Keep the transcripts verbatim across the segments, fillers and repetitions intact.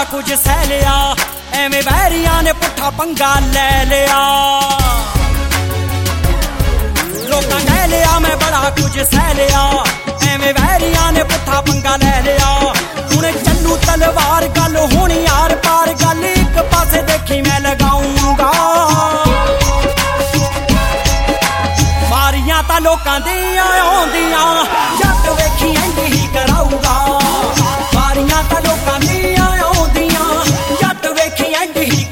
कुछ सह लिया, एवें वैरियां ने पुट्ठा पंगा ले लिया। लोकां कह लिया मैं बड़ा कुछ सह लिया, एवें वैरियां ने पुट्ठा पंगा ले लिया। हुण चलू तलवार गल होनी यार पार, गल एक पासे देखी मैं लगाऊंगा। मारियां तां लोकां दियां आउंदियां, जट वेखी इंज ही कराऊंगा। मारियां तां लोकां दियां आउंदियां, जट वेखी इंज ही।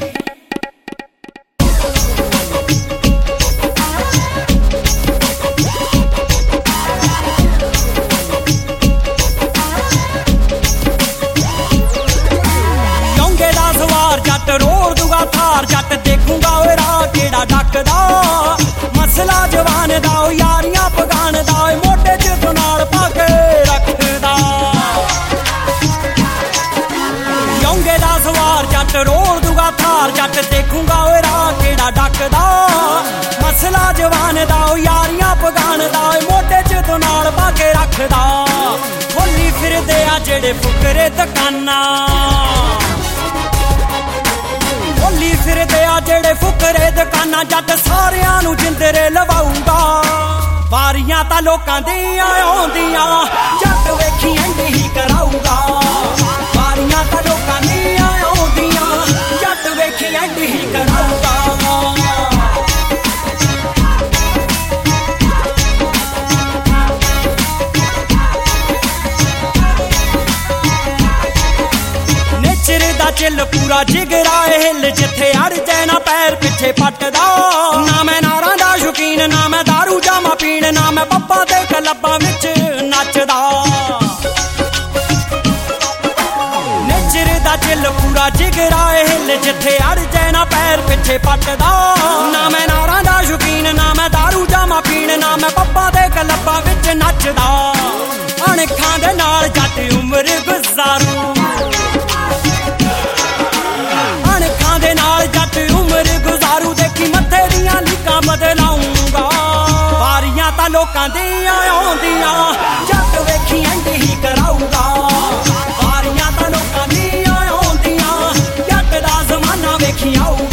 लौंगे दा सवार जट रोड़ दूगा थार, जट देखूंगा ओए राह केड़ा डकदा। मसला जवान दा यारियां पगान दा, मोटे च दुनाल पाके रखदा। लौंगे दा सवार जट रोड़ दूगा थार, जट देखूंगा ओए राह केड़ा डकदा। मसला जवान दा यारियां पगान दा, मोटे च दुनाल पाके रखदा। खोली फिरदे आ जेड़े फुकरे दुकानां, खोली फिरदे आ जेड़े फुकरे दुकानां, जट सारियां नू जिंदरे लवाऊंगा। वारियां तां लोकां दियां आउंदियां, जट वेखी इंज ही कराऊंगा। वारियां तां लोकां दियां आउंदियां, जट वेखी इंज ही कराऊंगा। चिल पूरा जिगरा हिल, जिथे अड़ जाए ना पैर पिछे पटदा। ना मैं नारां दा शौकीन, ना मैं दारू जामा पीण, ना मैं पप्पा दे क्लबां विच नचदा। नेचर दा चिल पूरा जिगरा हिल, जिथे अड़ जाए ना पैर पिछे पटदा। ना मैं नारां दा शौकीन, ना मैं दारू जामा पीण, ना मैं पप्पा दे क्लबां विच नचदा। अणखां दे नाल जट उमर गुजारू, दे नाल जट उम्र गुजारू। देखी मत्थे दियां लीकां बदलाऊंगा। वारियां तां लोकां दियां आउंदियां, जट वेखी इंज ही कराऊंगा। वारियां तां लोकां दियां आउंदियां, जट दा जमाना वेखी आऊंगा।